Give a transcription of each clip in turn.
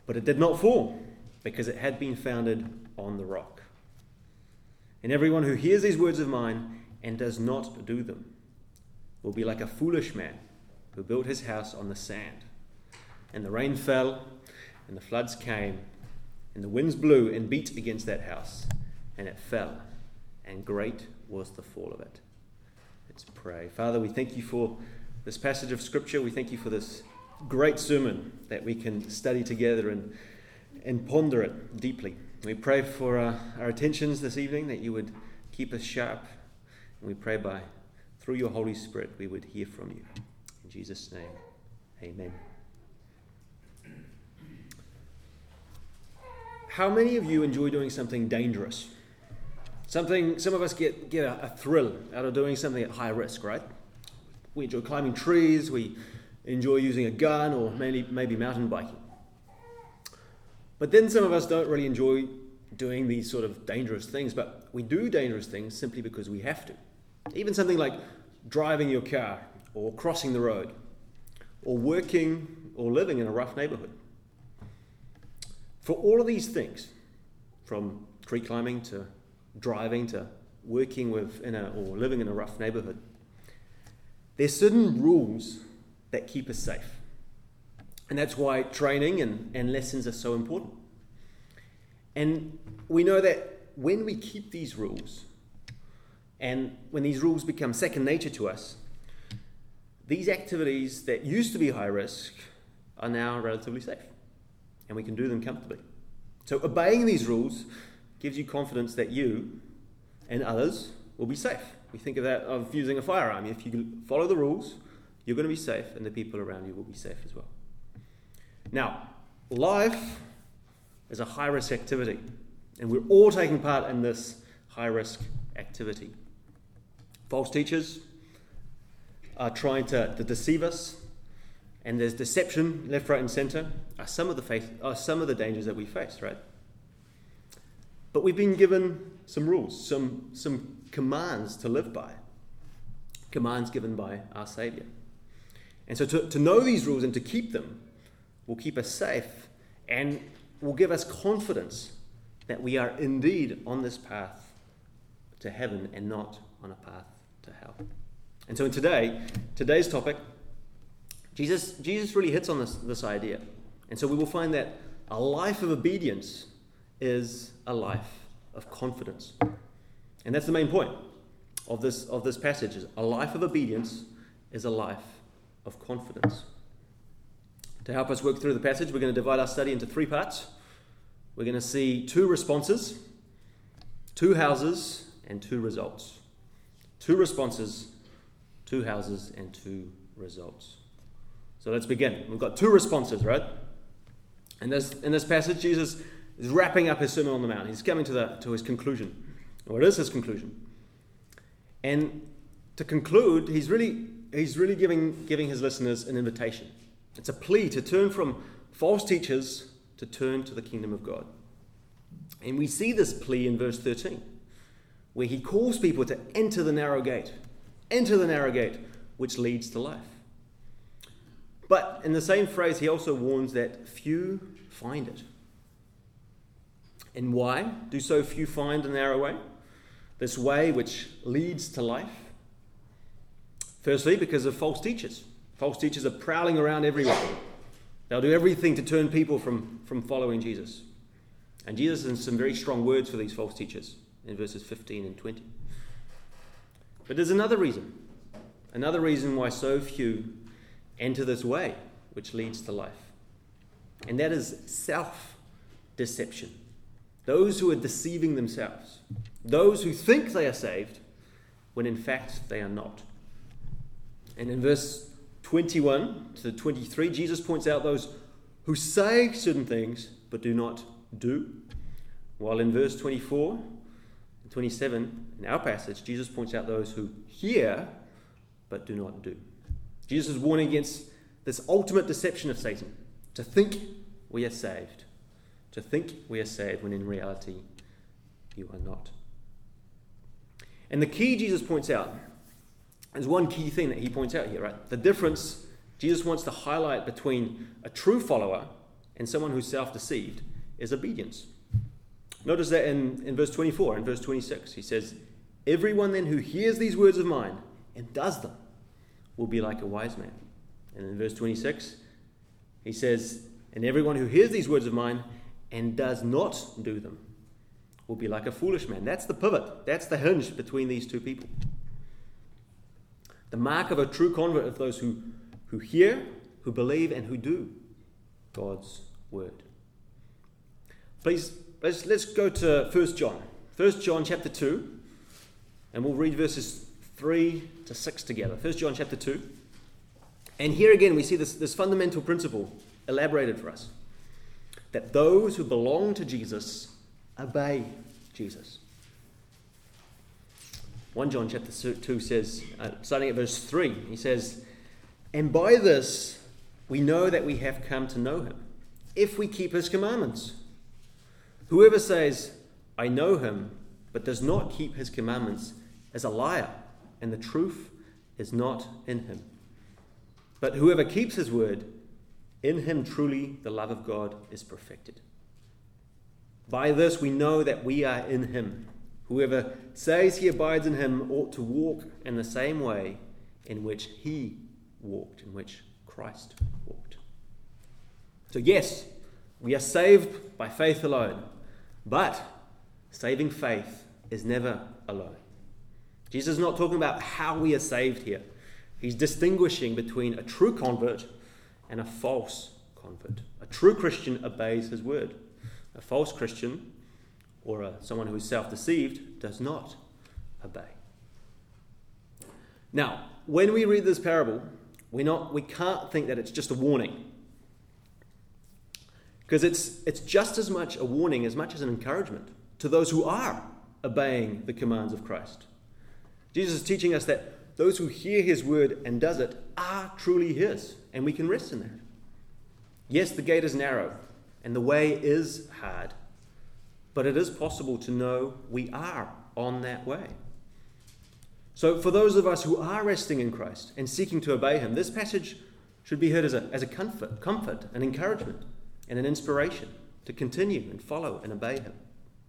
But it did not fall, because it had been founded on the rock. And everyone who hears these words of mine and does not do them will be like a foolish man who built his house on the sand. And the rain fell, and the floods came, and the winds blew and beat against that house, and it fell, and great was the fall of it. Let's pray. Father, we thank you for this passage of Scripture. We thank you for this great sermon that we can study together and ponder it deeply. We pray for our attentions this evening, that you would keep us sharp. And we pray through your Holy Spirit, we would hear from you. In Jesus' name, amen. How many of you enjoy doing something dangerous? Some of us get a thrill out of doing something at high risk, right? We enjoy climbing trees, we enjoy using a gun, or maybe mountain biking. But then some of us don't really enjoy doing these sort of dangerous things, but we do dangerous things simply because we have to. Even something like driving your car, or crossing the road, or working or living in a rough neighborhood. For all of these things, from tree climbing to driving to working or living in a rough neighborhood, there's certain rules that keep us safe. And that's why training and lessons are so important. And we know that when we keep these rules, and when these rules become second nature to us, these activities that used to be high risk are now relatively safe, and we can do them comfortably. So obeying these rules gives you confidence that you and others will be safe. We think of using a firearm. If you follow the rules, you're going to be safe, and the people around you will be safe as well. Now, life is a high-risk activity, and we're all taking part in this high-risk activity. False teachers are trying to deceive us, and there's deception left, right, and centre are some of the dangers that we face, right? But we've been given some rules, some commands to live by, commands given by our Saviour. And so to know these rules and to keep them will keep us safe and will give us confidence that we are indeed on this path to heaven and not on a path to hell. And so in today's topic, Jesus really hits on this idea. And so we will find that a life of obedience is a life of confidence. And that's the main point of this passage. Is a life of obedience is a life of confidence. To help us work through the passage, we're going to divide our study into three parts. We're going to see two responses, two houses, and two results. Two responses, two houses, and two results. So let's begin. We've got two responses, right? In this passage, Jesus is wrapping up his Sermon on the Mount. He's coming to his conclusion. Or it is his conclusion. And to conclude, he's really giving his listeners an invitation. It's a plea to turn from false teachers to turn to the kingdom of God. And we see this plea in verse 13, where he calls people to enter the narrow gate which leads to life. But in the same phrase, he also warns that few find it. And why do so few find the narrow way? This way which leads to life? Firstly, because of false teachers. False teachers are prowling around everywhere. They'll do everything to turn people from following Jesus. And Jesus has some very strong words for these false teachers in verses 15 and 20. But there's another reason why so few enter this way which leads to life. And that is self-deception. Those who are deceiving themselves. Those who think they are saved when in fact they are not. And in verse 21 to 23, Jesus points out those who say certain things but do not do. While in verse 24 and 27, in our passage, Jesus points out those who hear but do not do. Jesus is warning against this ultimate deception of Satan, to think we are saved. To think we are saved when in reality you are not. And the key Jesus points out, there's one key thing that he points out here, right? The difference Jesus wants to highlight between a true follower and someone who's self-deceived is obedience. Notice that in verse 24 and verse 26, he says, "Everyone then who hears these words of mine and does them will be like a wise man." And in verse 26, he says, "And everyone who hears these words of mine and does not do them will be like a foolish man." That's the pivot. That's the hinge between these two people. The mark of a true convert of those who hear, who believe, and who do God's word. Please, let's go to 1 John. 1 John chapter 2, and we'll read verses 3 to 6 together. 1 John chapter 2. And here again we see this fundamental principle elaborated for us, that those who belong to Jesus obey Jesus. 1 John chapter 2 says, starting at verse 3, he says, "And by this we know that we have come to know him, if we keep his commandments. Whoever says, 'I know him,' but does not keep his commandments is a liar, and the truth is not in him. But whoever keeps his word, in him truly the love of God is perfected. By this we know that we are in him. Whoever says he abides in him ought to walk in the same way in which he walked, in which Christ walked." So yes, we are saved by faith alone, but saving faith is never alone. Jesus is not talking about how we are saved here. He's distinguishing between a true convert and a false convert. A true Christian obeys his word. A false Christian, or someone who is self-deceived, does not obey. Now, when we read this parable, we can't think that it's just a warning, because it's just as much a warning as much as an encouragement to those who are obeying the commands of Christ. Jesus is teaching us that those who hear his word and does it are truly his, and we can rest in that. Yes, the gate is narrow and the way is hard, but it is possible to know we are on that way. So for those of us who are resting in Christ and seeking to obey him, this passage should be heard as a comfort, an encouragement, and an inspiration to continue and follow and obey him.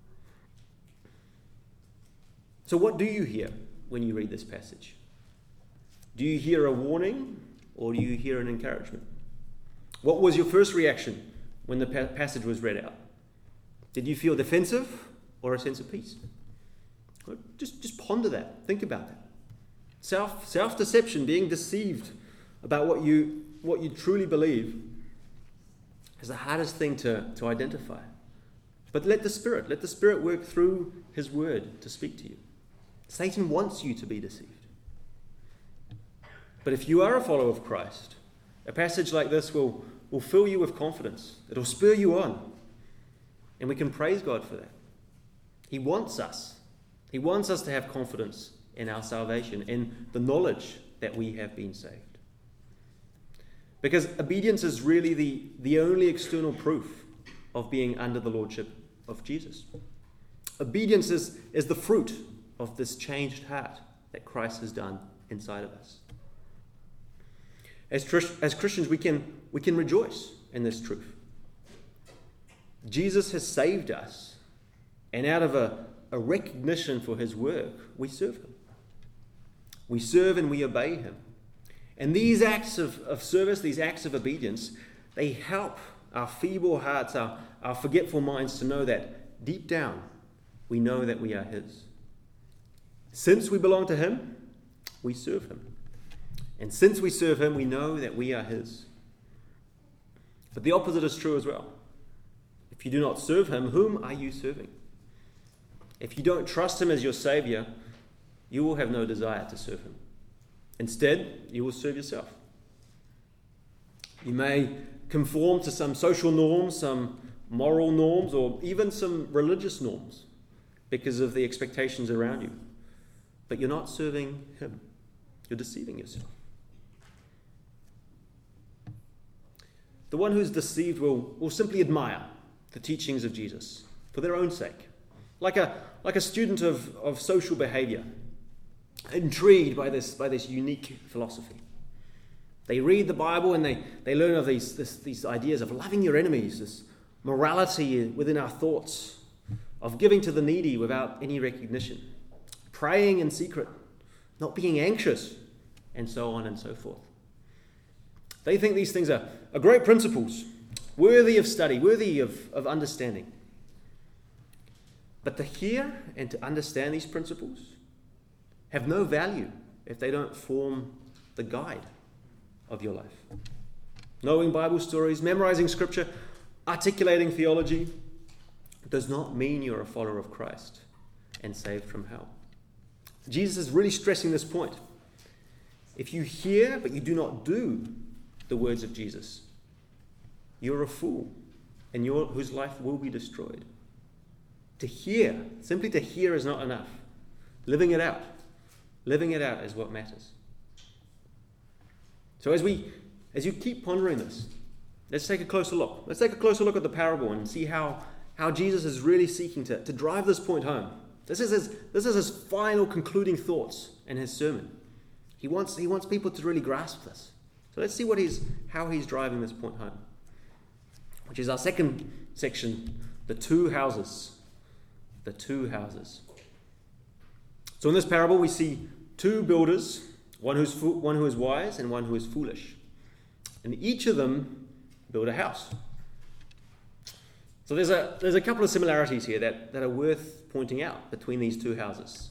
So what do you hear when you read this passage? Do you hear a warning, or do you hear an encouragement? What was your first reaction when the passage was read out? Did you feel defensive or a sense of peace? Just ponder that. Think about that. Self-deception, being deceived about what you truly believe, is the hardest thing to identify. But let the Spirit work through his word to speak to you. Satan wants you to be deceived. But if you are a follower of Christ, a passage like this will fill you with confidence. It'll spur you on. And we can praise God for that. He wants us. He wants us to have confidence in our salvation, in the knowledge that we have been saved. Because obedience is really the only external proof of being under the lordship of Jesus. Obedience is the fruit of this changed heart that Christ has done inside of us. As Christians, we can rejoice in this truth. Jesus has saved us, and out of a recognition for his work, we serve him. We serve and we obey him. And these acts of service, these acts of obedience, they help our feeble hearts, our forgetful minds to know that deep down, we know that we are his. Since we belong to him, we serve him. And since we serve him, we know that we are his. But the opposite is true as well. If you do not serve him, whom are you serving? If you don't trust him as your Savior, you will have no desire to serve him. Instead, you will serve yourself. You may conform to some social norms, some moral norms, or even some religious norms because of the expectations around you. But you're not serving him. You're deceiving yourself. The one who's deceived will simply admire the teachings of Jesus for their own sake, like a student of social behavior, intrigued by this unique philosophy. They read the Bible and they learn of these ideas of loving your enemies, this morality within our thoughts, of giving to the needy without any recognition, praying in secret, not being anxious, and so on and so forth. They think these things are great principles, worthy of study, worthy of understanding. But to hear and to understand these principles have no value if they don't form the guide of your life. Knowing Bible stories, memorizing scripture, articulating theology does not mean you're a follower of Christ and saved from hell. Jesus is really stressing this point. If you hear but you do not do the words of Jesus, you're a fool and whose life will be destroyed. To hear, simply to hear is not enough. Living it out is what matters. So as you keep pondering this, let's take a closer look. Let's take a closer look at the parable and see how Jesus is really seeking to drive this point home. This is his final concluding thoughts in his sermon. He wants people to really grasp this. So let's see how he's driving this point home, which is our second section, the two houses. The two houses. So in this parable we see two builders, one who is wise and one who is foolish. And each of them build a house. So there's a couple of similarities here that are worth pointing out between these two houses.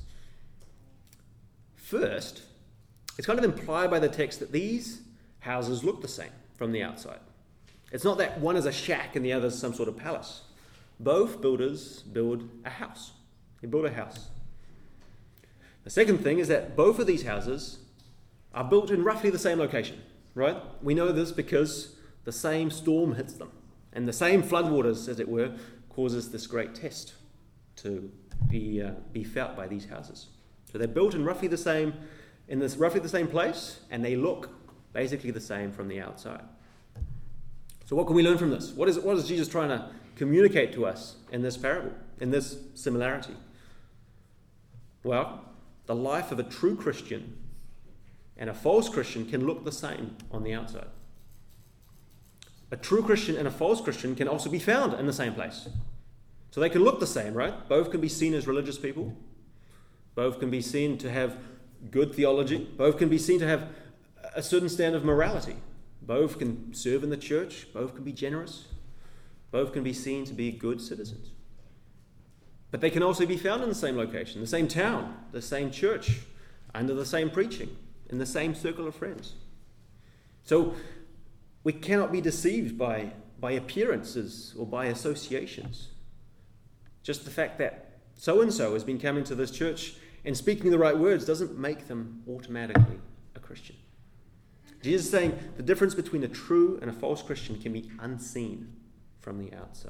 First, it's kind of implied by the text that these houses look the same from the outside. It's not that one is a shack and the other is some sort of palace. Both builders build a house. They build a house. The second thing is that both of these houses are built in roughly the same location, right? We know this because the same storm hits them, and the same floodwaters, as it were, causes this great test to be felt by these houses. So they're built in roughly the same place, and they look basically the same from the outside. So what can we learn from this? What is Jesus trying to communicate to us in this parable, in this similarity? Well, the life of a true Christian and a false Christian can look the same on the outside. A true Christian and a false Christian can also be found in the same place. So they can look the same, right? Both can be seen as religious people. Both can be seen to have good theology. Both can be seen to have a certain standard of morality. Both can serve in the church. Both can be generous. Both can be seen to be good citizens. But they can also be found in the same location, the same town, the same church, under the same preaching, in the same circle of friends. So we cannot be deceived by appearances or by associations. Just the fact that so-and-so has been coming to this church and speaking the right words doesn't make them automatically a Christian. Jesus is saying the difference between a true and a false Christian can be unseen from the outside.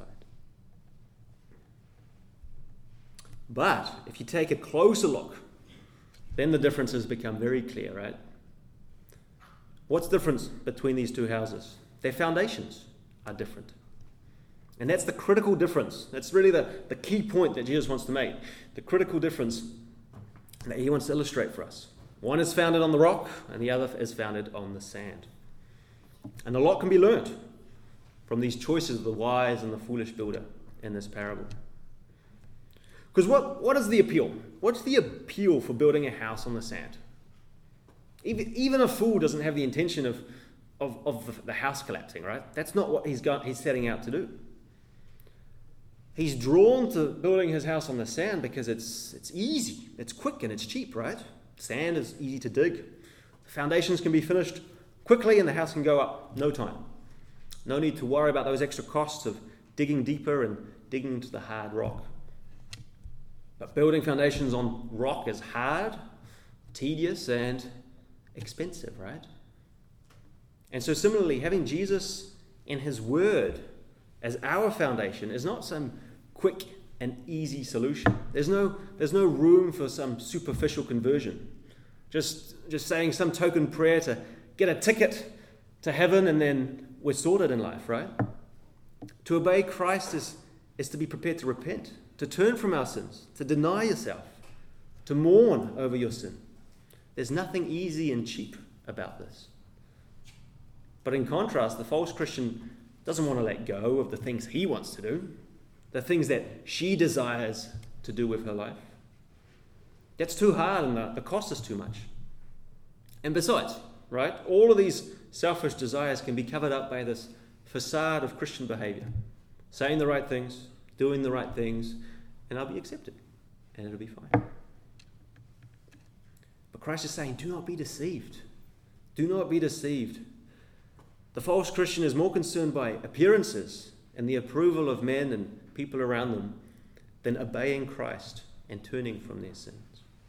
But if you take a closer look, then the differences become very clear, right? What's the difference between these two houses? Their foundations are different. And that's the critical difference. That's really the key point that Jesus wants to make. The critical difference that he wants to illustrate for us. One is founded on the rock, and the other is founded on the sand. And a lot can be learnt from these choices of the wise and the foolish builder in this parable. Because what is the appeal? What's the appeal for building a house on the sand? Even a fool doesn't have the intention of the house collapsing, right? That's not what he's setting out to do. He's drawn to building his house on the sand because it's easy, it's quick, and it's cheap, right? Sand is easy to dig. The foundations can be finished quickly and the house can go up no time. No need to worry about those extra costs of digging deeper and digging into the hard rock. But building foundations on rock is hard, tedious, and expensive, right? And so similarly, having Jesus and his word as our foundation is not some quick and easy solution. There's no room for some superficial conversion. Just saying some token prayer to get a ticket to heaven and then we're sorted in life, right? To obey Christ is to be prepared to repent, to turn from our sins, to deny yourself, to mourn over your sin. There's nothing easy and cheap about this. But in contrast, the false Christian doesn't want to let go of the things he wants to do, the things that she desires to do with her life. That's too hard and the cost is too much. And besides, right, all of these selfish desires can be covered up by this facade of Christian behavior. Saying the right things, doing the right things, and I'll be accepted. And it'll be fine. But Christ is saying, do not be deceived. Do not be deceived. The false Christian is more concerned by appearances and the approval of men and people around them than obeying Christ and turning from their sins.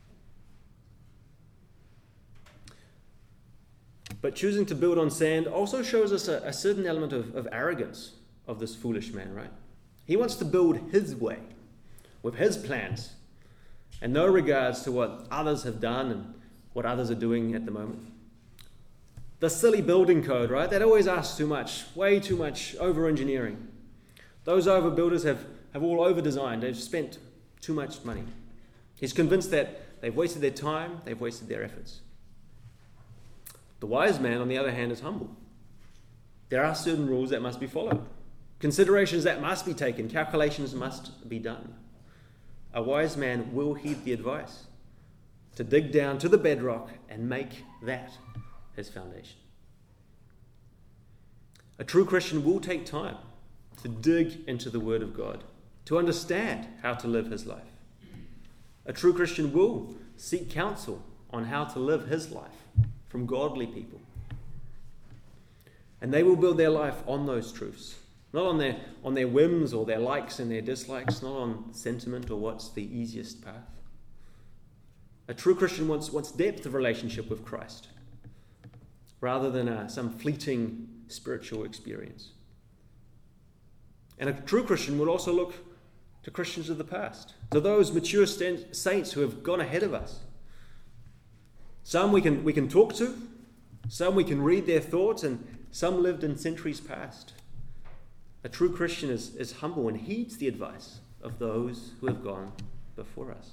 But choosing to build on sand also shows us a certain element of arrogance of this foolish man, right? He wants to build his way, with his plans, and no regards to what others have done and what others are doing at the moment. The silly building code, right? That always asks too much, way too much over-engineering. Those overbuilders have all over-designed. They've spent too much money. He's convinced that they've wasted their time, they've wasted their efforts. The wise man, on the other hand, is humble. There are certain rules that must be followed, considerations that must be taken, calculations must be done. A wise man will heed the advice to dig down to the bedrock and make that his foundation. A true Christian will take time to dig into the Word of God, to understand how to live his life. A true Christian will seek counsel on how to live his life from godly people. And they will build their life on those truths, not on their whims or their likes and their dislikes, not on sentiment or what's the easiest path. A true Christian wants depth of relationship with Christ, rather than some fleeting spiritual experience. And a true Christian would also look to Christians of the past, to those mature saints who have gone ahead of us. Some we can talk to, some we can read their thoughts, and some lived in centuries past. A true Christian is humble and heeds the advice of those who have gone before us.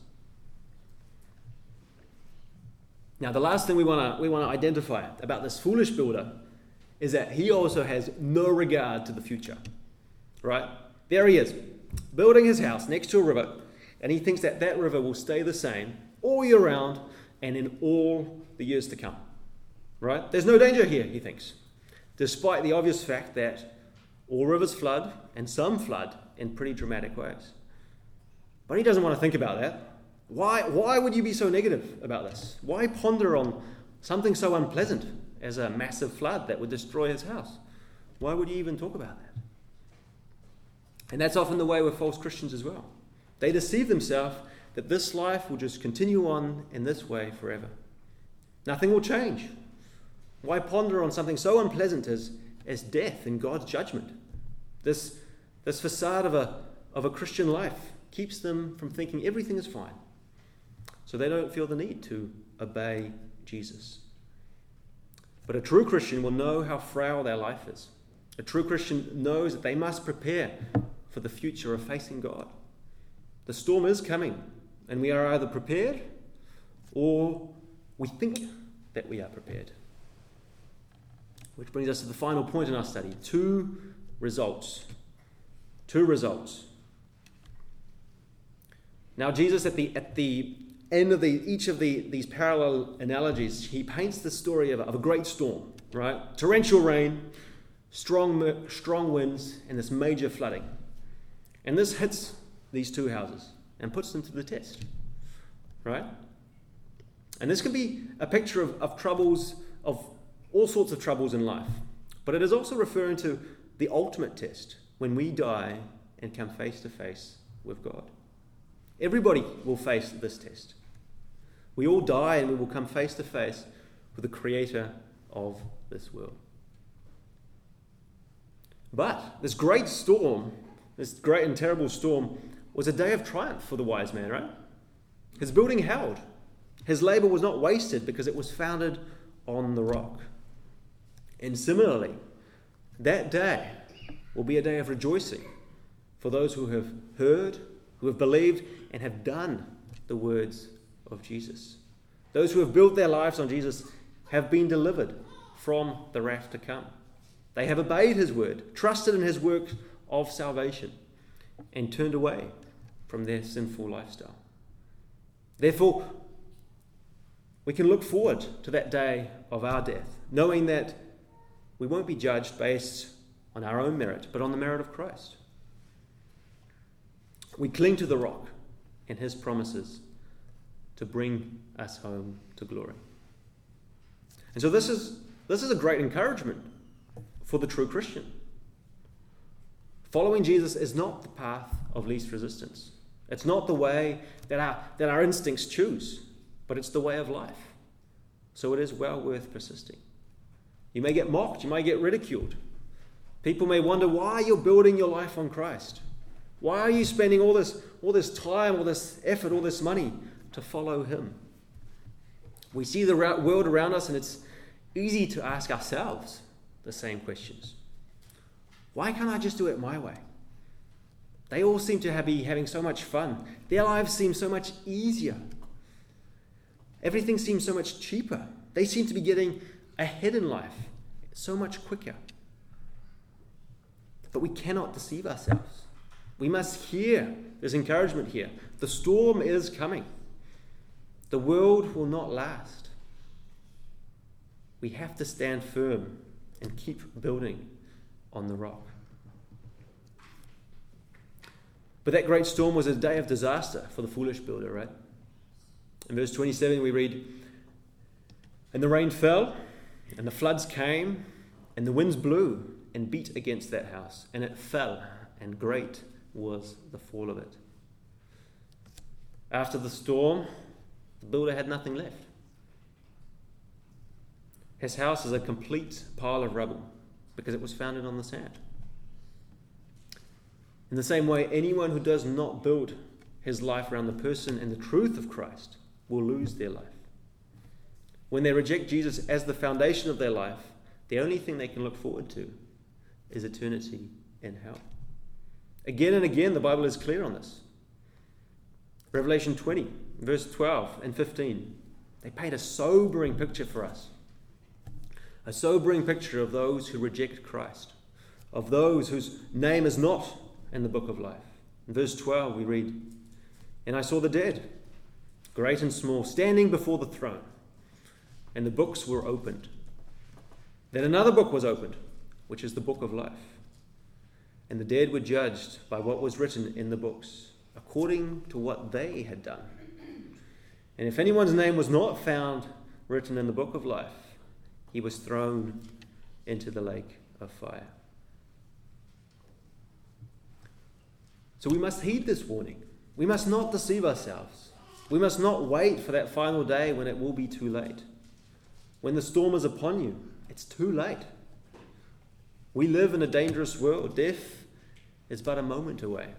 Now, the last thing we want to identify about this foolish builder is that he also has no regard to the future. Right? There he is, building his house next to a river, and he thinks that river will stay the same all year round and in all the years to come. Right? There's no danger here, he thinks, despite the obvious fact that all rivers flood, and some flood in pretty dramatic ways. But he doesn't want to think about that. Why would you be so negative about this? Why ponder on something so unpleasant as a massive flood that would destroy his house? Why would you even talk about that? And that's often the way with false Christians as well. They deceive themselves that this life will just continue on in this way forever. Nothing will change. Why ponder on something so unpleasant as death and God's judgment? This facade of a Christian life keeps them from thinking everything is fine. So they don't feel the need to obey Jesus. But a true Christian will know how frail their life is. A true Christian knows that they must prepare for the future of facing God. The storm is coming, and we are either prepared or we think that we are prepared. Which brings us to the final point in our study. Two results. Now, Jesus, at the end of each of these parallel analogies, he paints the story of a great storm, right? Torrential rain, strong winds, and this major flooding. And this hits these two houses and puts them to the test, right? And this can be a picture of troubles, of all sorts of troubles in life. But it is also referring to the ultimate test, when we die and come face to face with God. Everybody will face this test. We all die and we will come face to face with the creator of this world. But this great storm, this great and terrible storm, was a day of triumph for the wise man, right? His building held. His labor was not wasted because it was founded on the rock. And similarly, that day will be a day of rejoicing for those who have heard, who have believed, and have done the words of Jesus. Those who have built their lives on Jesus have been delivered from the wrath to come. They have obeyed his word, trusted in his work of salvation, and turned away from their sinful lifestyle. Therefore, we can look forward to that day of our death, knowing that we won't be judged based on our own merit, but on the merit of Christ. We cling to the rock and his promises to bring us home to glory. And so this is a great encouragement for the true Christian. Following Jesus is not the path of least resistance. It's not the way that our instincts choose, but it's the way of life. So it is well worth persisting. You may get mocked, you may get ridiculed. People may wonder why you're building your life on Christ. Why are you spending all this time, all this effort, all this money to follow him? We see the world around us, and it's easy to ask ourselves the same questions. Why can't I just do it my way? They all seem to be having so much fun. Their lives seem so much easier. Everything seems so much cheaper. They seem to be getting ahead in life so much quicker. But we cannot deceive ourselves. We must hear this encouragement here. The storm is coming. The world will not last. We have to stand firm and keep building on the rock. But that great storm was a day of disaster for the foolish builder, right? In verse 27 we read, "And the rain fell, and the floods came, and the winds blew and beat against that house, and it fell, and great was the fall of it." After the storm, the builder had nothing left. His house is a complete pile of rubble because it was founded on the sand. In the same way, anyone who does not build his life around the person and the truth of Christ will lose their life. When they reject Jesus as the foundation of their life, the only thing they can look forward to is eternity in hell. Again and again, the Bible is clear on this. Revelation 20, verse 12 and 15, they paint a sobering picture for us. A sobering picture of those who reject Christ, of those whose name is not in the book of life. In verse 12 we read, "And I saw the dead, great and small, standing before the throne, and the books were opened. Then another book was opened, which is the book of life. And the dead were judged by what was written in the books, according to what they had done. And if anyone's name was not found written in the book of life, he was thrown into the lake of fire." So we must heed this warning. We must not deceive ourselves. We must not wait for that final day when it will be too late. When the storm is upon you, it's too late. We live in a dangerous world. Death is but a moment away.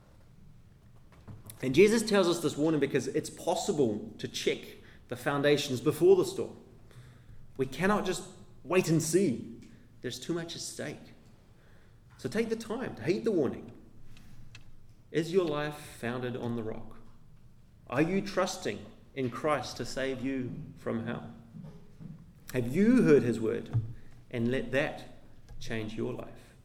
And Jesus tells us this warning because it's possible to check the foundations before the storm. We cannot just wait and see. There's too much at stake. So take the time to heed the warning. Is your life founded on the rock? Are you trusting in Christ to save you from hell? Have you heard his word and let that change your life?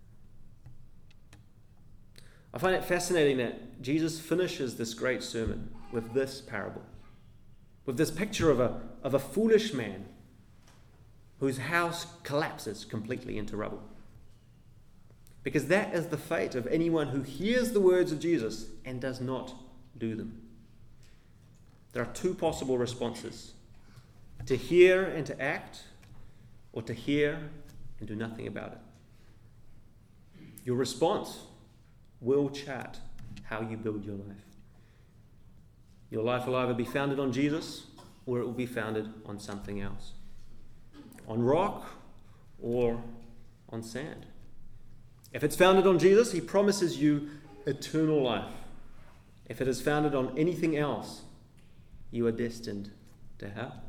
I find it fascinating that Jesus finishes this great sermon with this parable, with this picture of a foolish man whose house collapses completely into rubble. Because that is the fate of anyone who hears the words of Jesus and does not do them. There are two possible responses: to hear and to act, or to hear and do nothing about it. Your response will chart how you build your life. Your life will either be founded on Jesus, or it will be founded on something else. On rock or on sand. If it's founded on Jesus, he promises you eternal life. If it is founded on anything else, you are destined to hell.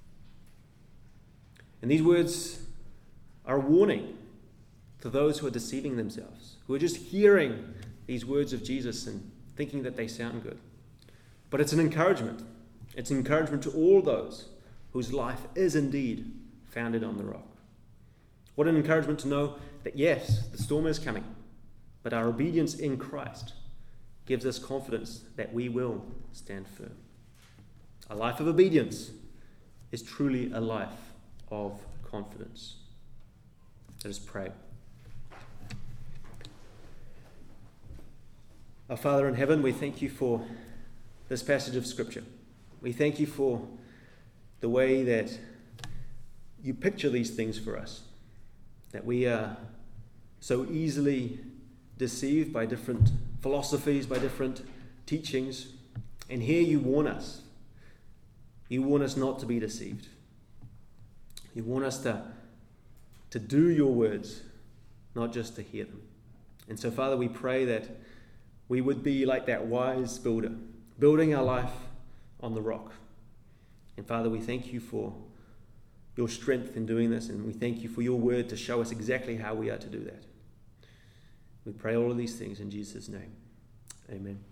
And these words are a warning to those who are deceiving themselves, who are just hearing these words of Jesus and thinking that they sound good. But it's an encouragement. It's an encouragement to all those whose life is indeed founded on the rock. What an encouragement to know that yes, the storm is coming, but our obedience in Christ gives us confidence that we will stand firm. A life of obedience is truly a life of confidence. Let us pray. Our Father in heaven, we thank you for this passage of Scripture. We thank you for the way that you picture these things for us, that we are so easily deceived by different philosophies, by different teachings. And here you warn us. You warn us not to be deceived. You warn us to do your words, not just to hear them. And so, Father, we pray that we would be like that wise builder, building our life on the rock. And Father, we thank you for your strength in doing this, and we thank you for your word to show us exactly how we are to do that. We pray all of these things in Jesus' name. Amen.